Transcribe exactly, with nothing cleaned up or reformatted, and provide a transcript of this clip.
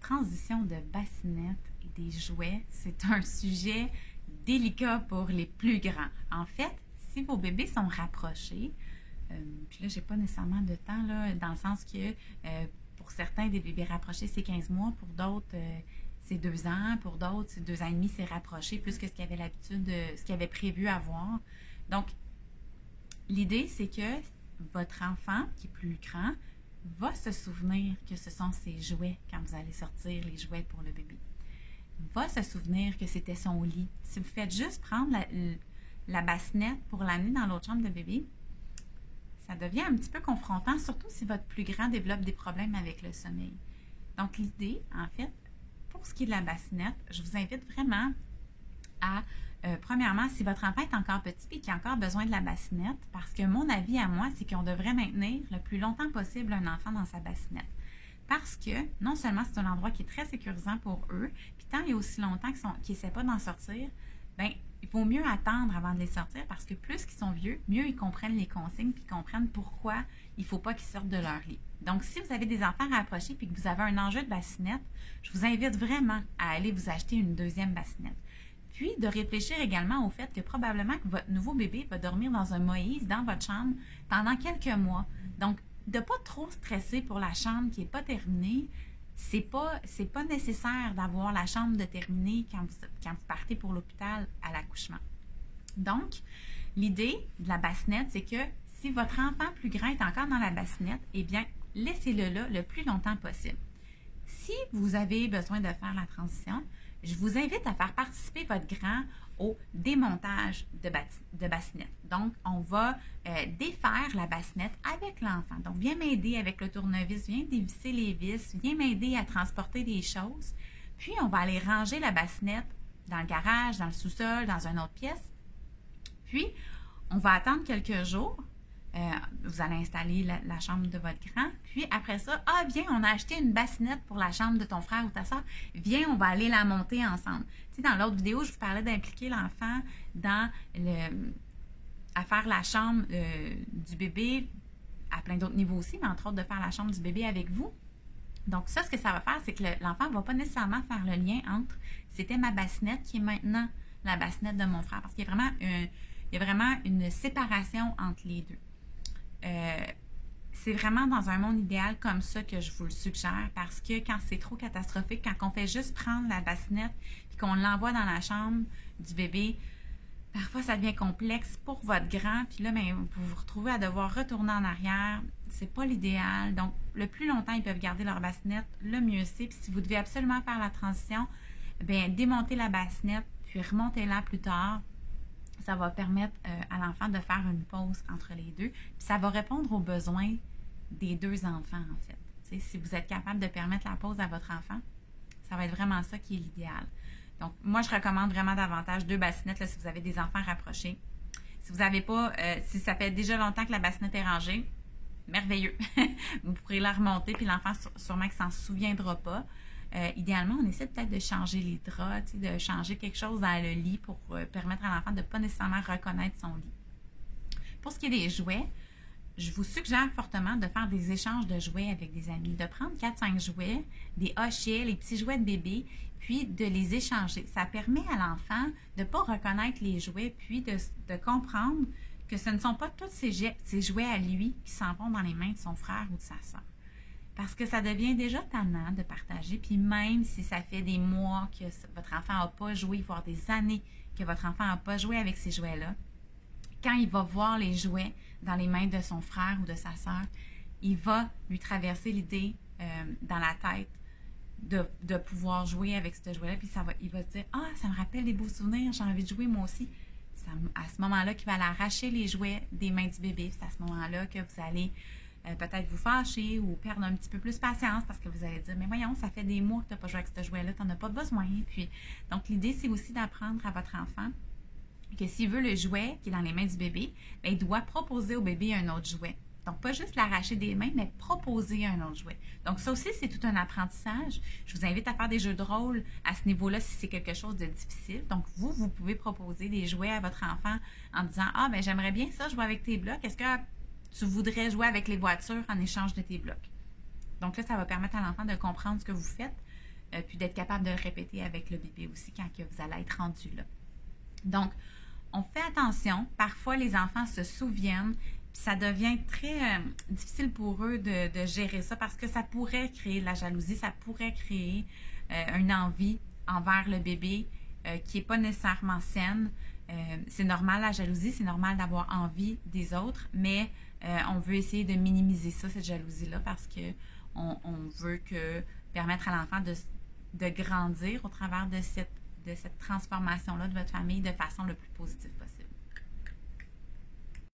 transition de bassinette et des jouets, c'est un sujet délicat pour les plus grands. En fait, si vos bébés sont rapprochés, euh, puis là, j'ai pas nécessairement de temps, là, dans le sens que euh, pour certains, des bébés rapprochés, c'est quinze mois, pour d'autres, euh, c'est deux ans, pour d'autres, c'est deux ans et demi, c'est rapproché, plus que ce qu'il y avait l'habitude, de, ce qu'il avait prévu avoir. Donc, l'idée, c'est que votre enfant, qui est plus grand, va se souvenir que ce sont ses jouets quand vous allez sortir les jouets pour le bébé. Va se souvenir que c'était son lit. Si vous faites juste prendre la, la bassinette pour l'amener dans l'autre chambre de bébé, ça devient un petit peu confrontant, surtout si votre plus grand développe des problèmes avec le sommeil. Donc, l'idée, en fait, pour ce qui est de la bassinette, je vous invite vraiment à, euh, premièrement, si votre enfant est encore petit et qu'il a encore besoin de la bassinette, parce que mon avis à moi, c'est qu'on devrait maintenir le plus longtemps possible un enfant dans sa bassinette. Parce que, non seulement c'est un endroit qui est très sécurisant pour eux, puis tant et aussi longtemps qu'ils n'essaient pas d'en sortir, bien, il vaut mieux attendre avant de les sortir parce que plus qu'ils sont vieux, mieux ils comprennent les consignes puis comprennent pourquoi il ne faut pas qu'ils sortent de leur lit. Donc, si vous avez des enfants rapprochés puis que vous avez un enjeu de bassinette, je vous invite vraiment à aller vous acheter une deuxième bassinette. Puis, de réfléchir également au fait que probablement que votre nouveau bébé va dormir dans un Moïse dans votre chambre pendant quelques mois. Donc, de ne pas trop stresser pour la chambre qui n'est pas terminée. C'est pas, c'est pas nécessaire d'avoir la chambre de terminer quand vous, quand vous partez pour l'hôpital à l'accouchement. Donc, l'idée de la bassinette, c'est que si votre enfant plus grand est encore dans la bassinette, eh bien, laissez-le là le plus longtemps possible. Si vous avez besoin de faire la transition, je vous invite à faire participer votre grand au démontage de, de bassinette. Donc, on va euh, défaire la bassinette avec l'enfant. Donc, viens m'aider avec le tournevis, viens dévisser les vis, viens m'aider à transporter des choses. Puis, on va aller ranger la bassinette dans le garage, dans le sous-sol, dans une autre pièce. Puis, on va attendre quelques jours. Euh, vous allez installer la, la chambre de votre grand. Puis après ça, ah viens, on a acheté une bassinette pour la chambre de ton frère ou ta soeur. Viens, on va aller la monter ensemble. Tu sais, dans l'autre vidéo, je vous parlais d'impliquer l'enfant dans le, à faire la chambre euh, du bébé à plein d'autres niveaux aussi, mais entre autres de faire la chambre du bébé avec vous. Donc ça, ce que ça va faire, c'est que l'enfant ne va pas nécessairement faire le lien entre c'était ma bassinette qui est maintenant la bassinette de mon frère. Parce qu'il y a vraiment, un, il y a vraiment une séparation entre les deux. Euh, c'est vraiment dans un monde idéal comme ça que je vous le suggère parce que quand c'est trop catastrophique, quand on fait juste prendre la bassinette et qu'on l'envoie dans la chambre du bébé, parfois ça devient complexe pour votre grand, puis là, bien, vous vous retrouvez à devoir retourner en arrière. C'est pas l'idéal. Donc, le plus longtemps ils peuvent garder leur bassinette, le mieux c'est. Puis si vous devez absolument faire la transition, bien, démontez la bassinette, puis remontez-la plus tard. Ça va permettre euh, à l'enfant de faire une pause entre les deux. Puis ça va répondre aux besoins des deux enfants, en fait. T'sais, si vous êtes capable de permettre la pause à votre enfant, ça va être vraiment ça qui est l'idéal. Donc, moi, je recommande vraiment davantage deux bassinettes là, si vous avez des enfants rapprochés. Si vous n'avez pas, euh, si ça fait déjà longtemps que la bassinette est rangée, merveilleux. Vous pourrez la remonter, puis l'enfant, sûrement qu'il ne s'en souviendra pas. Euh, idéalement, on essaie peut-être de changer les draps, de changer quelque chose dans le lit pour euh, permettre à l'enfant de ne pas nécessairement reconnaître son lit. Pour ce qui est des jouets, je vous suggère fortement de faire des échanges de jouets avec des amis, de prendre quatre cinq jouets, des hochets, les petits jouets de bébé, puis de les échanger. Ça permet à l'enfant de ne pas reconnaître les jouets, puis de, de comprendre que ce ne sont pas tous ces, ces jouets à lui qui s'en vont dans les mains de son frère ou de sa soeur. Parce que ça devient déjà tannant de partager, puis même si ça fait des mois que votre enfant n'a pas joué, voire des années que votre enfant n'a pas joué avec ces jouets-là, quand il va voir les jouets dans les mains de son frère ou de sa soeur, il va lui traverser l'idée euh, dans la tête de, de pouvoir jouer avec ce jouet-là, puis ça va, il va se dire « Ah, ça me rappelle des beaux souvenirs, j'ai envie de jouer moi aussi ». C'est à ce moment-là qu'il va aller arracher les jouets des mains du bébé. C'est à ce moment-là que vous allez Euh, peut-être vous fâcher ou perdre un petit peu plus patience parce que vous allez dire, mais voyons, ça fait des mois que tu n'as pas joué avec ce jouet-là, tu n'en as pas besoin. Puis, donc, l'idée, c'est aussi d'apprendre à votre enfant que s'il veut le jouet qui est dans les mains du bébé, bien, il doit proposer au bébé un autre jouet. Donc, pas juste l'arracher des mains, mais proposer un autre jouet. Donc, ça aussi, c'est tout un apprentissage. Je vous invite à faire des jeux de rôle à ce niveau-là si c'est quelque chose de difficile. Donc, vous, vous pouvez proposer des jouets à votre enfant en disant, ah, ben j'aimerais bien ça, jouer avec tes blocs. Est-ce que tu voudrais jouer avec les voitures en échange de tes blocs? Donc là, ça va permettre à l'enfant de comprendre ce que vous faites, euh, puis d'être capable de le répéter avec le bébé aussi quand que vous allez être rendu là. Donc, on fait attention. Parfois, les enfants se souviennent, puis ça devient très euh, difficile pour eux de, de gérer ça parce que ça pourrait créer de la jalousie, ça pourrait créer euh, une envie envers le bébé euh, qui n'est pas nécessairement saine. Euh, c'est normal la jalousie, c'est normal d'avoir envie des autres, mais euh, on veut essayer de minimiser ça, cette jalousie-là, parce que on, on veut que permettre à l'enfant de, de grandir au travers de cette, de cette transformation-là de votre famille de façon le plus positive possible.